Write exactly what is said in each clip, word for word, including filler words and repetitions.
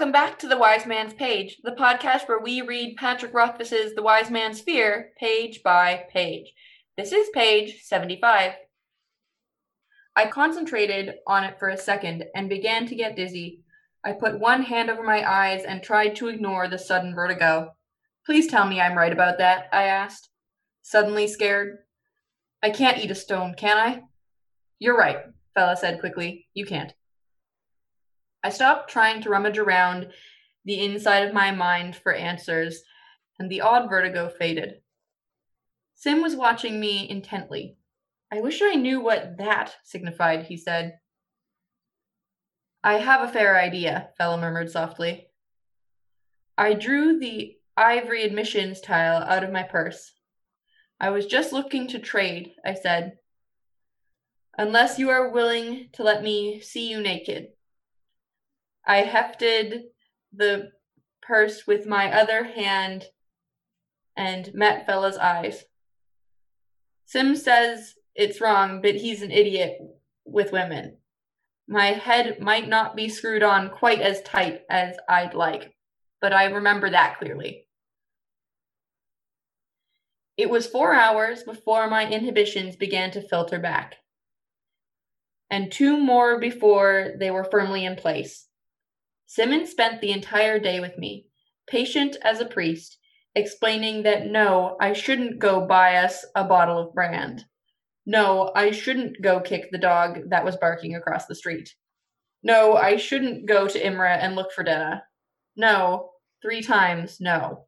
Welcome back to The Wise Man's Page, the podcast where we read Patrick Rothfuss's The Wise Man's Fear page by page. This is page seventy-five. I concentrated on it for a second and began to get dizzy. I put one hand over my eyes and tried to ignore the sudden vertigo. Please tell me I'm right about that, I asked, suddenly scared. I can't eat a stone, can I? You're right, Fella said quickly. You can't. I stopped trying to rummage around the inside of my mind for answers, and the odd vertigo faded. Sim was watching me intently. I wish I knew what that signified, he said. I have a fair idea, Fella murmured softly. I drew the ivory admissions tile out of my purse. I was just looking to trade, I said. Unless you are willing to let me see you naked. I hefted the purse with my other hand and met Fella's eyes. Sim says it's wrong, but he's an idiot with women. My head might not be screwed on quite as tight as I'd like, but I remember that clearly. It was four hours before my inhibitions began to filter back, and two more before they were firmly in place. Simmons spent the entire day with me, patient as a priest, explaining that no, I shouldn't go buy us a bottle of brand. No, I shouldn't go kick the dog that was barking across the street. No, I shouldn't go to Imra and look for Denna. No, three times no.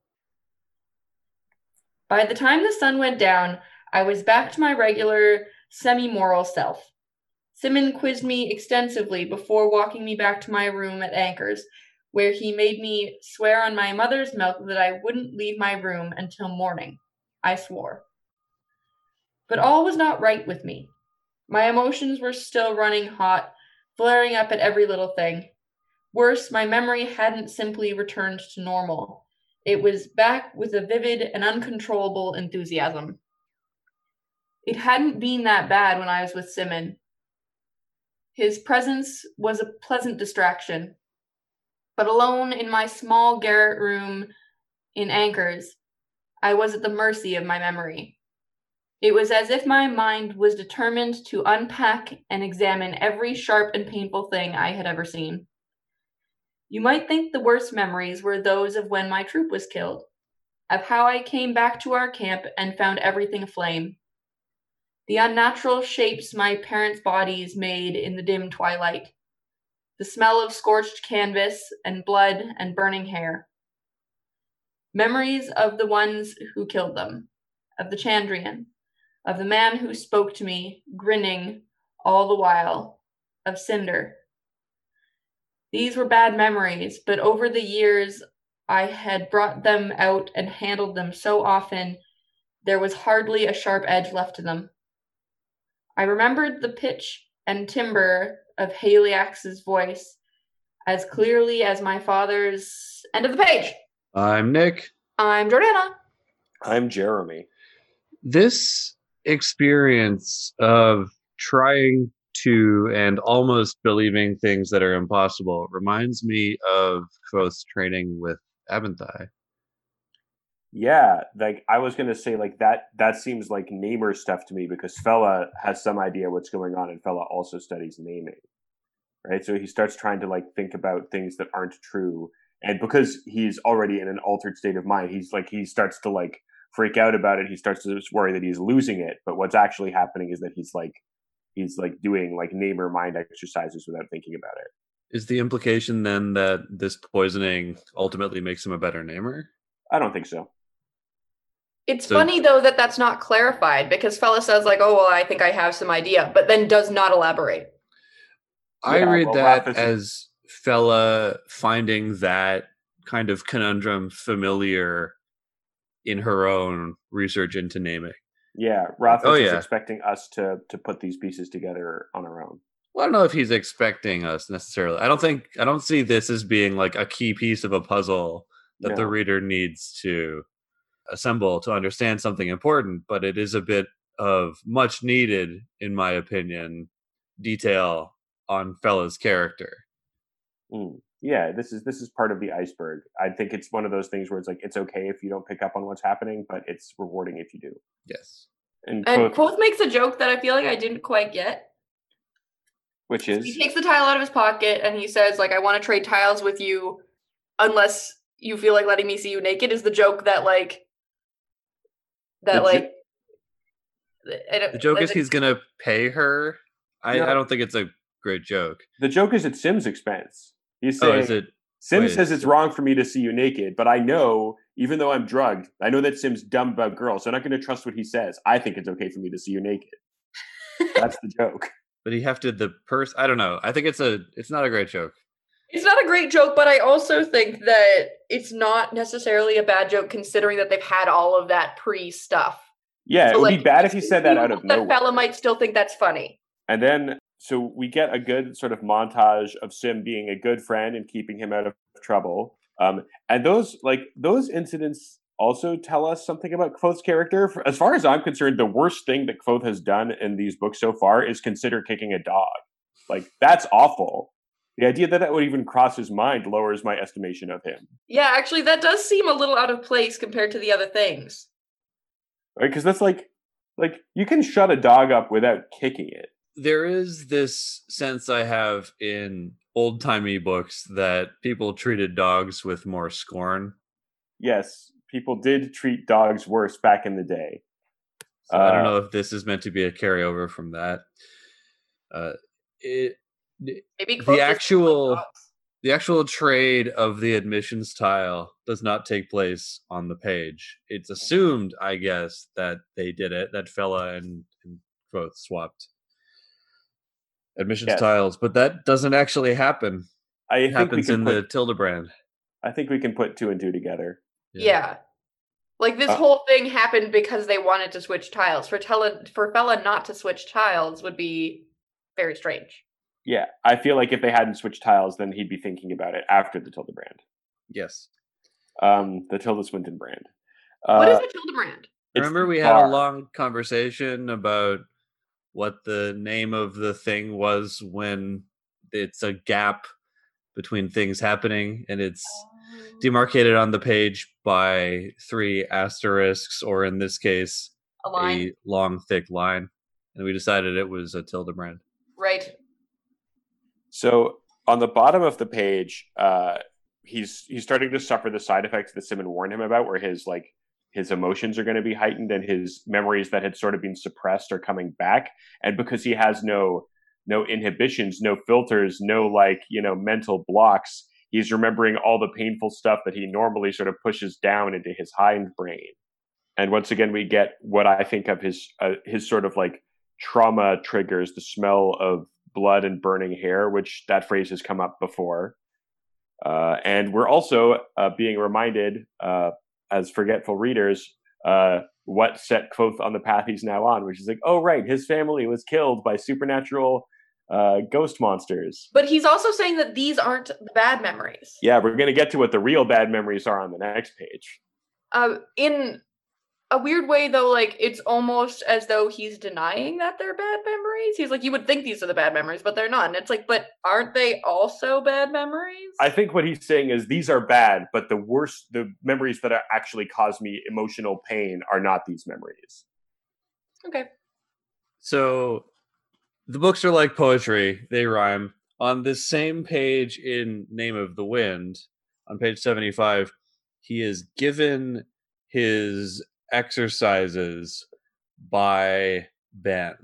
By the time the sun went down, I was back to my regular, semi-moral self. Simon quizzed me extensively before walking me back to my room at Anchors, where he made me swear on my mother's milk that I wouldn't leave my room until morning. I swore. But all was not right with me. My emotions were still running hot, flaring up at every little thing. Worse, my memory hadn't simply returned to normal. It was back with a vivid and uncontrollable enthusiasm. It hadn't been that bad when I was with Simon. His presence was a pleasant distraction. But alone in my small garret room in Anchors, I was at the mercy of my memory. It was as if my mind was determined to unpack and examine every sharp and painful thing I had ever seen. You might think the worst memories were those of when my troop was killed, of how I came back to our camp and found everything aflame. The unnatural shapes my parents' bodies made in the dim twilight. The smell of scorched canvas and blood and burning hair. Memories of the ones who killed them, of the Chandrian, of the man who spoke to me, grinning all the while, of Cinder. These were bad memories, but over the years I had brought them out and handled them so often, there was hardly a sharp edge left to them. I remembered the pitch and timbre of Haliax's voice as clearly as my father's. End of the page. I'm Nick. I'm Jordana. I'm Jeremy. This experience of trying to and almost believing things that are impossible reminds me of Kvothe's training with Abinthai. Yeah, like I was gonna say, like that. That seems like namer stuff to me because Fella has some idea what's going on, and Fella also studies naming, right? So he starts trying to like think about things that aren't true, and because he's already in an altered state of mind, he's like he starts to like freak out about it. He starts to worry that he's losing it, but what's actually happening is that he's like he's like doing like namer mind exercises without thinking about it. Is the implication then that this poisoning ultimately makes him a better namer? I don't think so. It's So- funny, though, that that's not clarified, because Fella says, like, oh, well, I think I have some idea, but then does not elaborate. I Yeah, read well, that Raph is- as Fella finding that kind of conundrum familiar in her own research into naming. Yeah, Rothfuss Oh, is yeah. expecting us to to put these pieces together on our own. Well, I don't know if he's expecting us necessarily. I don't think I don't see this as being like a key piece of a puzzle that No. the reader needs to assemble to understand something important, but it is a bit of much needed, in my opinion, detail on Fella's character. Mm. Yeah, this is this is part of the iceberg. I think it's one of those things where it's like it's okay if you don't pick up on what's happening, but it's rewarding if you do. Yes. And, And Quoth, Quoth makes a joke that I feel like I didn't quite get. which He is takes the tile out of his pocket and he says, like, I want to trade tiles with you unless you feel like letting me see you naked, is the joke that, like, that, The jo- like, I don't- The joke I is think- he's gonna pay her. I, No. I don't think it's a great joke. the joke is at Sim's expense. He's Oh, saying is it? Sim wait, says it's so- wrong for me to see you naked, but I know, even though I'm drugged, I know that Sim's dumb about girls, so I'm not going to trust what he says. I think it's okay for me to see you naked. That's the joke. But he hefted the purse. I don't know. I think it's a. It's not a great joke. It's not a great joke, but I also think that it's not necessarily a bad joke considering that they've had all of that pre-stuff. Yeah, So, it would like, be bad if he said that out of that nowhere. fella might still think that's funny. And then, so we get a good sort of montage of Sim being a good friend and keeping him out of trouble. Um, and those, like, those incidents also tell us something about Quoth's character. As far as I'm concerned, the worst thing that Quoth has done in these books so far is consider kicking a dog. Like, that's awful. The idea that that would even cross his mind lowers my estimation of him. Yeah, actually, that does seem a little out of place compared to the other things. Right? Because that's like, like, you can shut a dog up without kicking it. There is this sense I have in old timey books that people treated dogs with more scorn. Yes, people did treat dogs worse back in the day. So I don't Uh, know if this is meant to be a carryover from that. Uh, it, Maybe Quoth the just actual doesn't like dogs. the actual trade of the admissions tile does not take place on the page. It's assumed, I guess, that they did it, that fella and, and Quoth swapped admissions Yes. tiles, but that doesn't actually happen. I It think we happens can in put, the Tildebrand. I think we can put two and two together. Yeah. Like, this Uh, whole thing happened because they wanted to switch tiles. For Tella, for Fella not to switch tiles would be very strange. Yeah, I feel like if they hadn't switched tiles, then he'd be thinking about it after the Tilda brand, Yes. um, the Tilda Swinton brand. What is Uh, a Tildebrand? it's Remember the we had a bar. long conversation about what the name of the thing was when it's a gap between things happening and it's demarcated on the page by three asterisks, or in this case, A line. a long, thick line. And we decided it was a Tildebrand. Right. So on the bottom of the page, uh, he's he's starting to suffer the side effects that Simon warned him about, where his like his emotions are going to be heightened and his memories that had sort of been suppressed are coming back. And because he has no no inhibitions, no filters, no like you know mental blocks, he's remembering all the painful stuff that he normally sort of pushes down into his hindbrain. And once again, we get what I think of his uh, his sort of like trauma triggers, the smell of blood and burning hair, which that phrase has come up before. Uh, and we're also uh, being reminded, uh, as forgetful readers, uh, what set Quoth on the path he's now on, which is like, oh, right, his family was killed by supernatural uh, ghost monsters. But he's also saying that these aren't the bad memories. Yeah, we're going to get to what the real bad memories are on the next page. Uh, in a weird way, though, like, it's almost as though he's denying that they're bad memories. He's like, you would think these are the bad memories, but they're not. And it's like, but aren't they also bad memories? I think what he's saying is these are bad, but the worst, the memories that are actually cause me emotional pain are not these memories. Okay. So the books are like poetry, they rhyme. On this same page in Name of the Wind, on page seventy-five, he is given his exercises by Ben.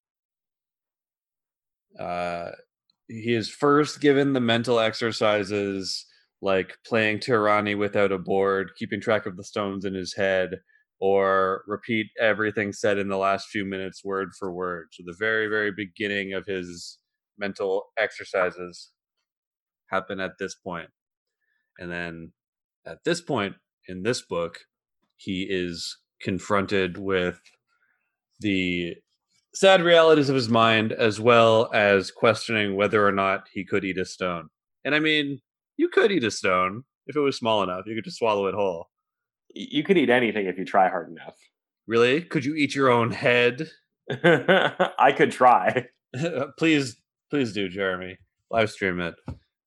Uh, he is first given the mental exercises like playing Tyranny without a board, keeping track of the stones in his head, or repeat everything said in the last few minutes word for word. So the very, very beginning of his mental exercises happen at this point. And then at this point in this book, he is confronted with the sad realities of his mind, as well as questioning whether or not he could eat a stone. And I mean, you could eat a stone if it was small enough. You could just swallow it whole. You could eat anything if you try hard enough. Really? Could you eat your own head? I could try. please, please do, Jeremy. Live stream it.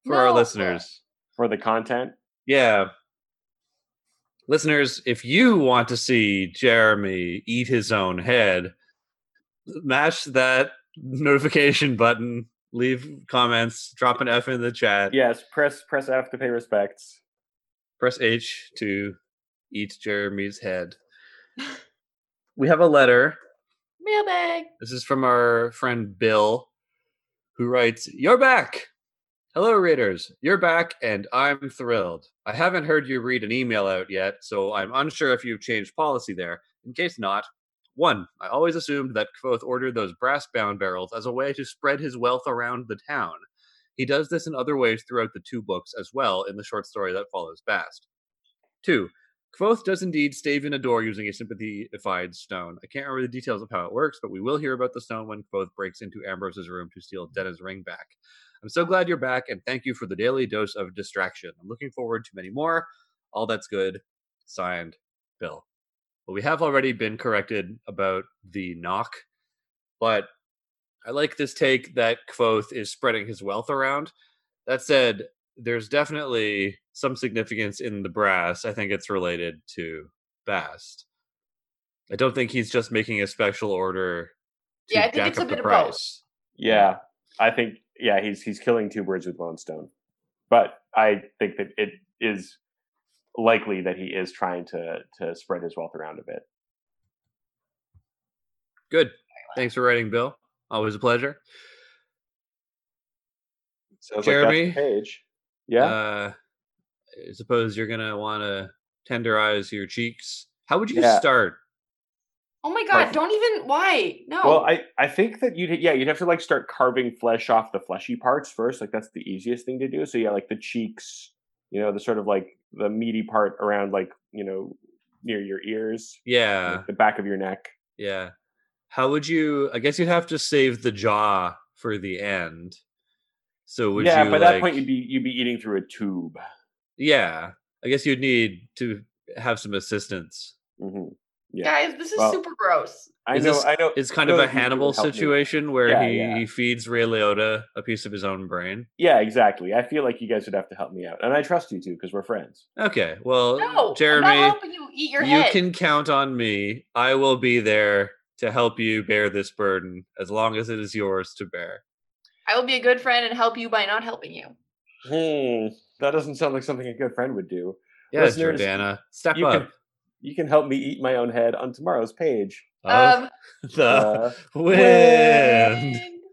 for our No. listeners. For the content? Yeah. Listeners, if you want to see Jeremy eat his own head, mash that notification button, leave comments, drop an F in the chat. Yes, press press F to pay respects. Press H to eat Jeremy's head. We have a letter. Mailbag. This is from our friend Bill, who writes, "You're back! Hello, readers. You're back, and I'm thrilled. I haven't heard you read an email out yet, so I'm unsure if you've changed policy there. In case not, one, I always assumed that Kvothe ordered those brass-bound barrels as a way to spread his wealth around the town. He does this in other ways throughout the two books as well in the short story that follows Bast. Two, Kvothe does indeed stave in a door using a sympathified stone. I can't remember the details of how it works, but we will hear about the stone when Kvothe breaks into Ambrose's room to steal Denna's ring back. I'm so glad you're back, and thank you for the daily dose of distraction. I'm looking forward to many more. All that's good. Signed, Bill." Well, we have already been corrected about the knock, but I like this take that Kvothe is spreading his wealth around. That said, there's definitely some significance in the brass. I think it's related to Bast. I don't think he's just making a special order to Yeah, I think jack it's a up the bit of both. price. Yeah, I think yeah he's he's killing two birds with one stone, but I think that it is likely that he is trying to to spread his wealth around a bit. Good. Thanks for writing, Bill. Always a pleasure. Sounds Jeremy, like that's the page. Yeah. Uh, I suppose you're gonna want to tenderize your cheeks. How would you Yeah. start? Oh my god, Perfect. don't even why? No. Well, I, I think that you'd yeah you'd have to like start carving flesh off the fleshy parts first. Like that's the easiest thing to do. So yeah, like the cheeks, you know, the sort of like the meaty part around like you know near your ears, Yeah, like the back of your neck. yeah. How would you? I guess you'd have to save the jaw for the end. So would yeah, you? by that like, point you'd be you'd be eating through a tube. Yeah, I guess you'd need to have some assistance. hmm Yeah, Guys, this is Well, super gross. I Is know. this- I know. It's kind I of know a that you Hannibal would help me. situation where Yeah, he, yeah. he feeds Ray Liotta a piece of his own brain. Yeah, exactly. I feel like you guys would have to help me out, and I trust you too because we're friends. Okay, well, No, I'm Jeremy, not helping you eat your you head. can count on me. I will be there to help you bear this burden as long as it is yours to bear. I will be a good friend and help you by not helping you. Hmm, that doesn't sound like something a good friend would do. Yes, Listeners, Jordana, step you up. can you can help me eat my own head on tomorrow's page. Of Um, the Uh, wind.